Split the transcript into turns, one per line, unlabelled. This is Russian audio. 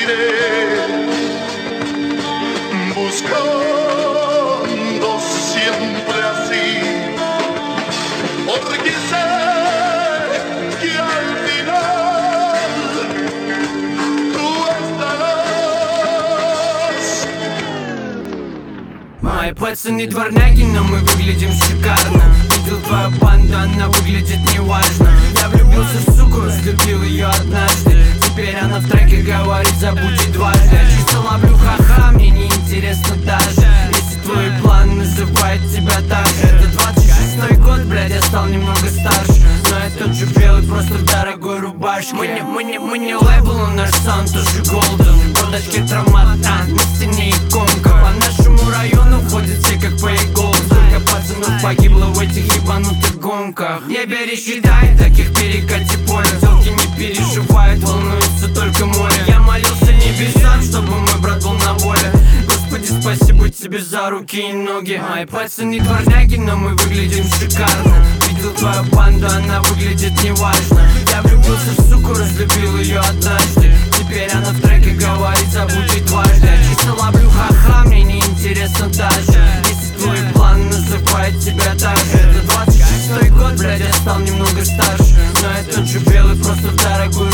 iré buscando siempre así, porque sé que al final tú estarás.
Мои пацаны дворняги, но мы выглядим шикарно. Видел твою банду, она выглядит неважно. Я влюбился в суку, разлюбил ее однажды. Теперь она в треке говорит, забудь дважды. Я чисто ловлю ха-ха, мне не интересно даже, если твой план называет тебя так же. Это 26-й год, блядь, я стал немного старше, но я тот же белый, просто в дорогой рубашке. Мы не лейбл, но наш саунд тоже голден. Продачки травмата, на стене иконка. По нашему району ходят все как по иголам. Сколько пацанов погибло в этих ебанутых гонках. Не пересчитай таких перекати поля. Телки не переживают, волнуется только море. Я молился небесам, чтобы мой брат был на воле. Господи, спасибо тебе за руки и ноги. Мои пацаны дворняги, но мы выглядим шикарно. Видел твою банду, она выглядит неважно. Я влюбился в суку, разлюбил ее однажды. Теперь она в треке говорит, забудь дважды. Я чисто ловлю ха-ха, мне не интересно даже, если твой план называет тебя так же. Это 26-й год, блядь, я стал немного старше, но я тот же белый, просто в дорогую